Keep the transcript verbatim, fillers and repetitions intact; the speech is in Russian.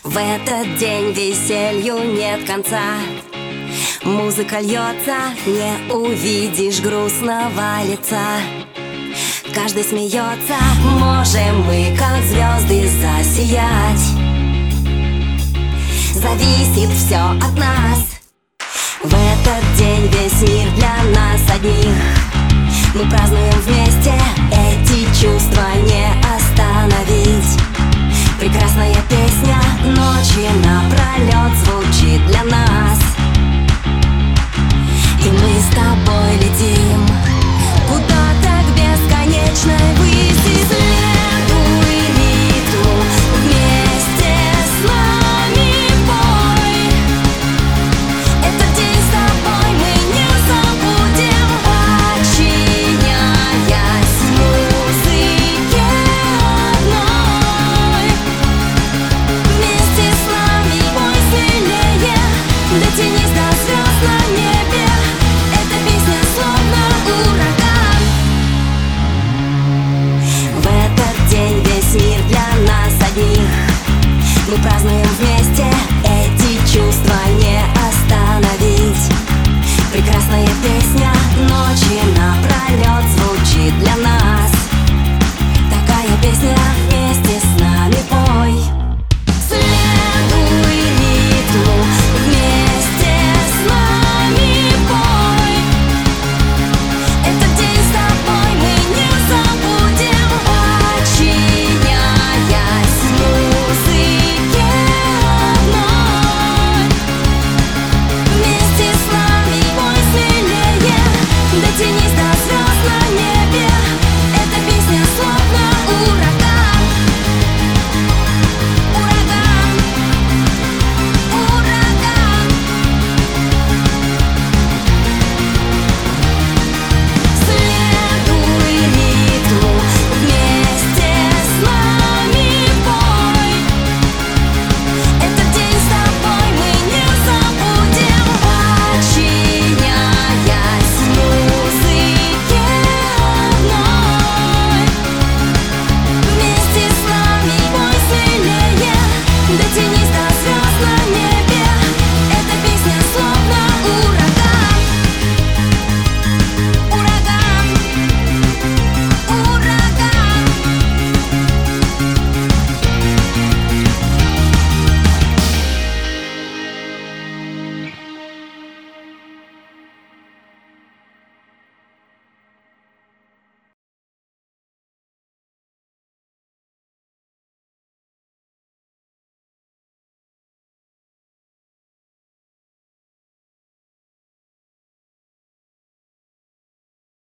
В этот день веселью нет конца. Музыка льется, не увидишь грустного лица. Каждый смеется, можем мы, как звезды, засиять. Зависит все от нас. В этот день весь мир для нас одних. Мы празднуем вместе, эти чувства не остановить. Прекрасная песня ночи напролет звучит для нас. И мы с тобой летим куда-то к бесконечной выси.